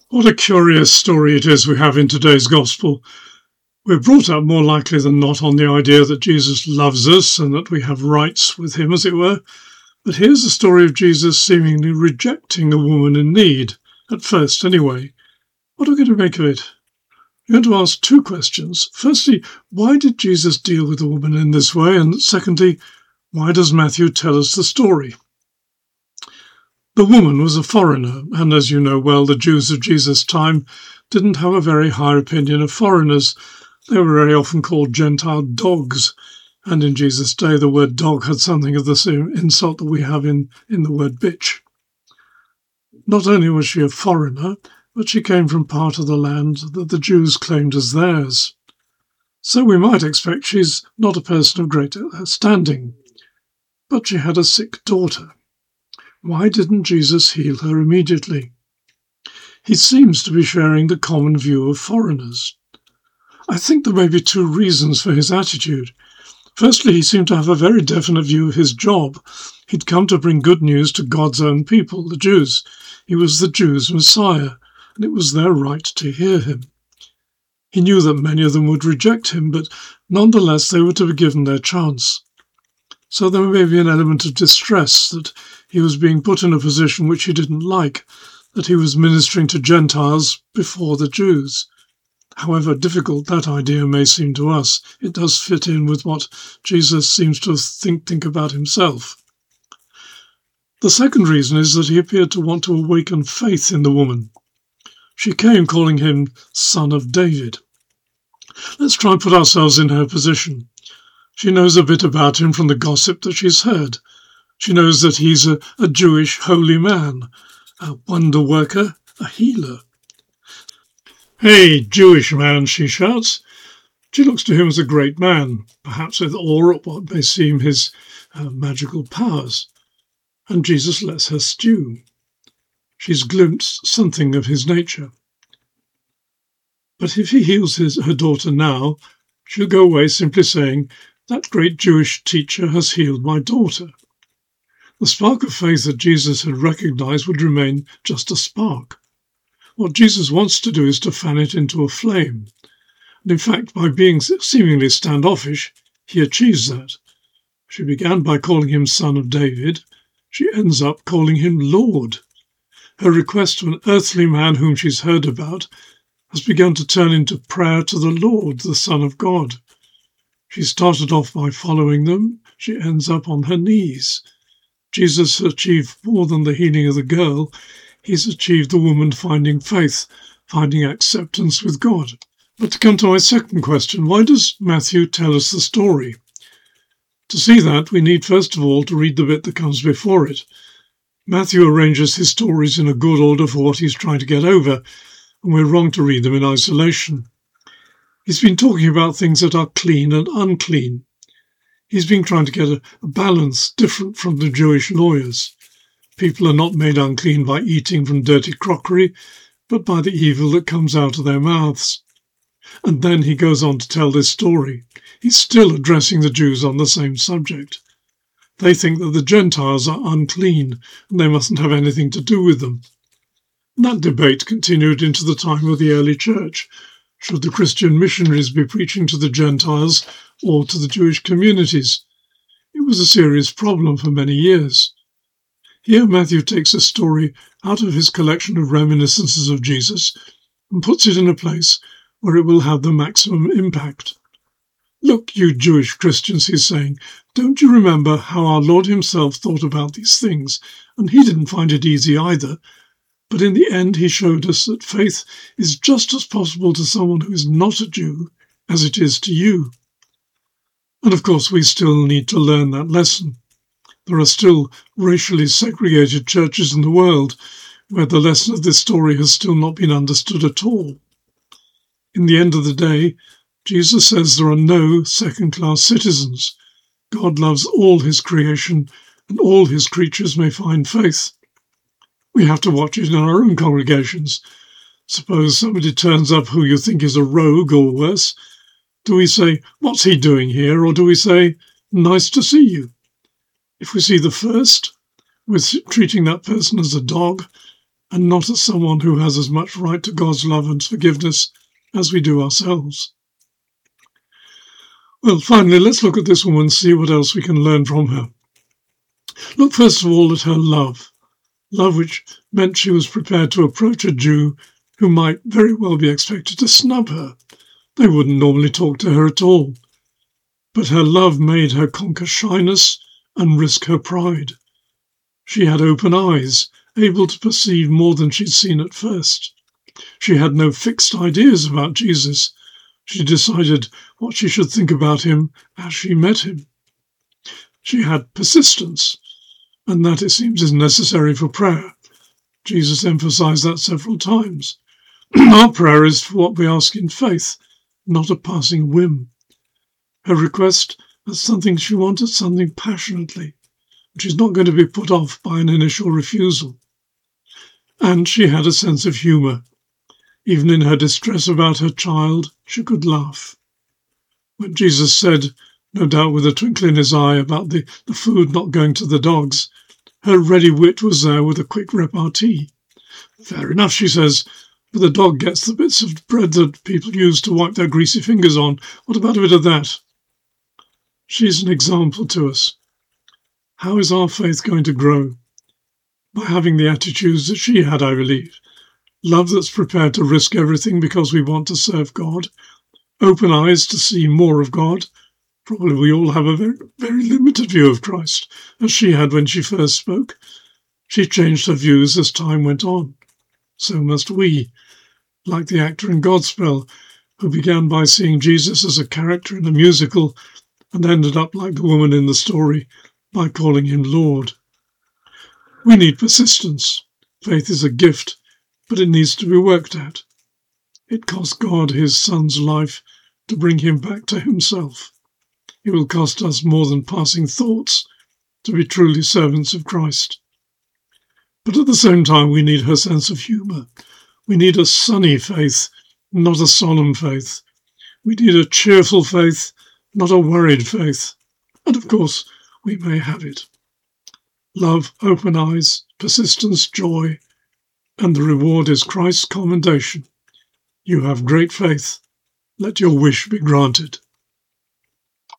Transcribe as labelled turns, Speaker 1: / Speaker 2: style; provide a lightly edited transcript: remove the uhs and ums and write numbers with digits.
Speaker 1: What a curious story it is we have in today's gospel. We're brought up more likely than not on the idea that Jesus loves us and that we have rights with him, as it were. But here's the story of Jesus seemingly rejecting a woman in need, at first anyway. What are we going to make of it? We're going to ask two questions. Firstly, why did Jesus deal with the woman in this way? And secondly, why does Matthew tell us the story? The woman was a foreigner, and as you know well, the Jews of Jesus' time didn't have a very high opinion of foreigners. They were very often called Gentile dogs, and in Jesus' day the word dog had something of the same insult that we have in the word bitch. Not only was she a foreigner, but she came from part of the land that the Jews claimed as theirs. So we might expect she's not a person of great standing. But she had a sick daughter. Why didn't Jesus heal her immediately? He seems to be sharing the common view of foreigners. I think there may be two reasons for his attitude. Firstly, he seemed to have a very definite view of his job. He'd come to bring good news to God's own people, the Jews. He was the Jews' Messiah, and it was their right to hear him. He knew that many of them would reject him, but nonetheless they were to be given their chance. So there may be an element of distress that he was being put in a position which he didn't like, that he was ministering to Gentiles before the Jews. However difficult that idea may seem to us, it does fit in with what Jesus seems to think about himself. The second reason is that he appeared to want to awaken faith in the woman. She came calling him Son of David. Let's try and put ourselves in her position. She knows a bit about him from the gossip that she's heard. She knows that he's a Jewish holy man, a wonder worker, a healer. "Hey, Jewish man," she shouts. She looks to him as a great man, perhaps with awe at what may seem his magical powers. And Jesus lets her stew. She's glimpsed something of his nature. But if he heals her daughter now, she'll go away simply saying, "That great Jewish teacher has healed my daughter." The spark of faith that Jesus had recognized would remain just a spark. What Jesus wants to do is to fan it into a flame. And in fact, by being seemingly standoffish, he achieves that. She began by calling him Son of David. She ends up calling him Lord. Her request to an earthly man whom she's heard about has begun to turn into prayer to the Lord, the Son of God. She started off by following them. She ends up on her knees. Jesus achieved more than the healing of the girl. He's achieved the woman finding faith, finding acceptance with God. But to come to my second question, why does Matthew tell us the story? To see that, we need first of all to read the bit that comes before it. Matthew arranges his stories in a good order for what he's trying to get over, and we're wrong to read them in isolation. He's been talking about things that are clean and unclean. He's been trying to get a balance different from the Jewish lawyers. People are not made unclean by eating from dirty crockery, but by the evil that comes out of their mouths. And then he goes on to tell this story. He's still addressing the Jews on the same subject. They think that the Gentiles are unclean and they mustn't have anything to do with them. And that debate continued into the time of the early church. Should the Christian missionaries be preaching to the Gentiles or to the Jewish communities? It was a serious problem for many years. Here Matthew takes a story out of his collection of reminiscences of Jesus and puts it in a place where it will have the maximum impact. "Look, you Jewish Christians," he's saying, "don't you remember how our Lord himself thought about these things? And he didn't find it easy either. But in the end, he showed us that faith is just as possible to someone who is not a Jew as it is to you." And of course, we still need to learn that lesson. There are still racially segregated churches in the world where the lesson of this story has still not been understood at all. In the end of the day, Jesus says there are no second-class citizens. God loves all his creation, and all his creatures may find faith. We have to watch it in our own congregations. Suppose somebody turns up who you think is a rogue or worse. Do we say, "What's he doing here?" Or do we say, "Nice to see you"? If we see the first, we're treating that person as a dog. and not as someone who has as much right to God's love and forgiveness as we do ourselves. Well, finally, let's look at this woman and see what else we can learn from her. Look first of all at her love which meant she was prepared to approach a Jew who might very well be expected to snub her. They wouldn't normally talk to her at all. But her love made her conquer shyness and risk her pride. She had open eyes, able to perceive more than she'd seen at first. She had no fixed ideas about Jesus. She decided what she should think about him as she met him. She had persistence, and that, it seems, is necessary for prayer. Jesus emphasized that several times. Our prayer is for what we ask in faith, not a passing whim. Her request was something she wanted, something passionately. She's not going to be put off by an initial refusal. And she had a sense of humour. Even in her distress about her child, she could laugh. When Jesus said, no doubt with a twinkle in his eye, about the food not going to the dogs, her ready wit was there with a quick repartee. Fair enough, she says, but the dog gets the bits of bread that people use to wipe their greasy fingers on. What about a bit of that? She's an example to us. How is our faith going to grow? By having the attitudes that she had, I believe. Love that's prepared to risk everything because we want to serve God. Open eyes to see more of God. Probably we all have a very, very limited view of Christ, as she had when she first spoke. She changed her views as time went on. So must we, like the actor in Godspell, who began by seeing Jesus as a character in a musical and ended up like the woman in the story by calling him Lord. We need persistence. Faith is a gift, but it needs to be worked at. It cost God his Son's life to bring him back to himself. It will cost us more than passing thoughts to be truly servants of Christ. But at the same time, we need her sense of humour. We need a sunny faith, not a solemn faith. We need a cheerful faith, not a worried faith. And of course, we may have it. Love, open eyes, persistence, joy, and the reward is Christ's commendation. You have great faith. Let your wish be granted.